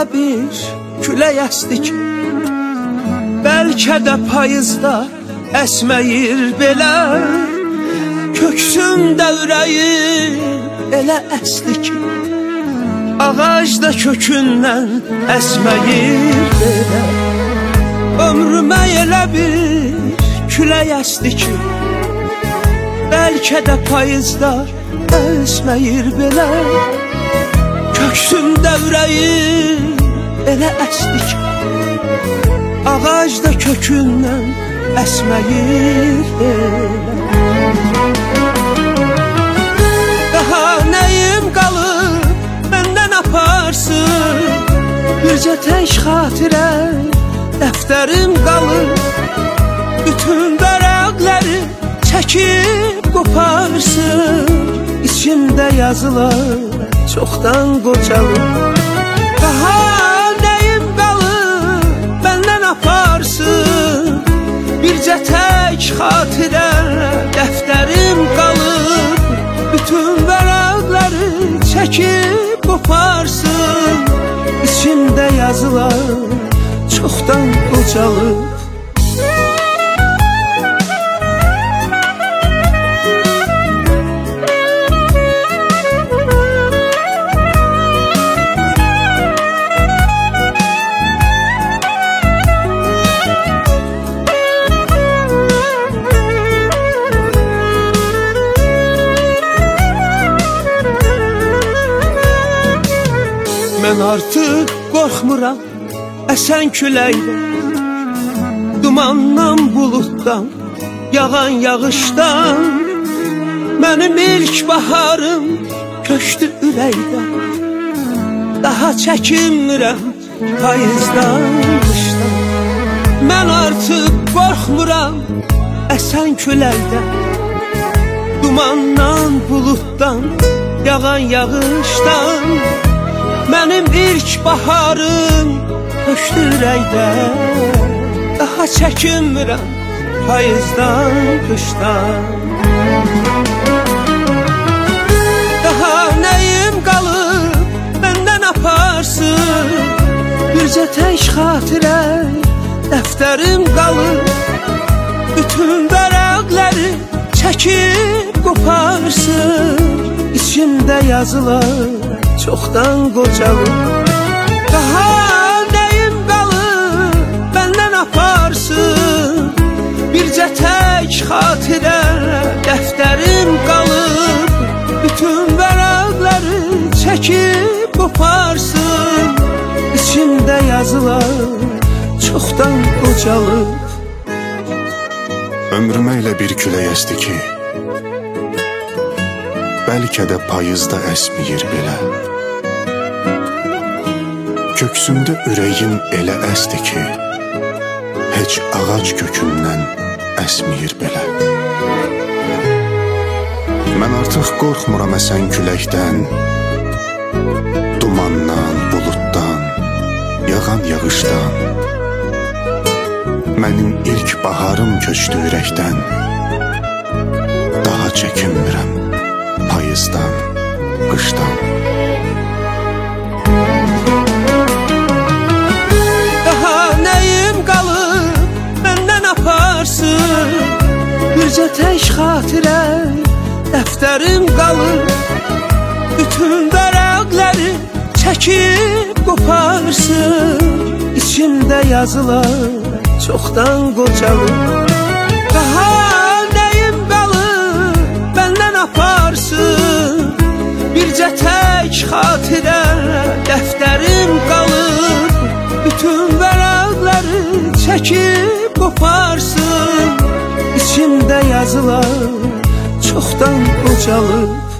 elə bir külək əsdi ki, bəlkə də payızda əsməyir belə. Köksümdə ürəyim elə əsdi ki, ağacda kökündən əsməyir belə. Ömrümə elə bir külək əsdi ki, bəlkə də payızda əsməyir belə. Köksümdə ürəyim elə əsdi ki, ağacda kökündən əsməyir belə. Daha nəyim qalıb məndən aparsın, bircə tək xatirə dəftərim qalıb. Bütün vərəqləri çəkib qoparsın, içimdə yazılar çoxdan qocalıb. Daha nəyim qalıb məndən aparsın, bircə tək xatirə dəftərim qalıb. Bütün vərəqləri çəkib qoparsın, içimdə yazılar çoxdan qocalıb. Mən artıq qorxmuram əsən küləkdən, dumandan, buluddan, yağan yağışdan. Mənim ilk baharım köçdü ürəkdən, daha çəkinmirəm payızdan, qışdan. Mən artıq qorxmuram əsən küləkdən, dumandan, buluddan, yağan yağışdan. Mənim ilk baharım köçdü ürəkdən, daha çəkinmirəm payızdan, qışdan. Daha nəyim qalıb məndən aparsın, bircə tək xatirə dəftərim qalıb. Bütün vərəqləri çəkib qoparsın, içimdə yazılar çoxdan qocalıb. Daha nəyim qalıb məndən aparsın, bircə tək xatirə dəftərim qalıb. Bütün vərəqləri çəkib qoparsın, içimdə yazılar çoxdan qocalıb. Ömrümə elə bir külək əsdi ki, bəlkə də payızda əsməyir belə. Köksümdə ürəyim elə əsdi ki, heç ağac kökündən əsməyir belə. Mən artıq qorxmuram əsən küləkdən, dumandan, buluddan, yağan yağışdan. Mənim ilk baharım köçdü ürəkdən, daha çəkinmirəm payızdan, qışdan. Daha nəyim qalıb məndən aparsın, bircə tək xatirə dəftərim qalıb. Bütün vərəqləri çəkib qoparsın, içimdə yazılar çoxdan qocalıb. Daha nəyim qalıb məndən aparsın, bircə tək xatirə dəftərim qalıb. Bütün vərəqləri çəkib qoparsın, içimdə yazılar çoxdan qocalıb.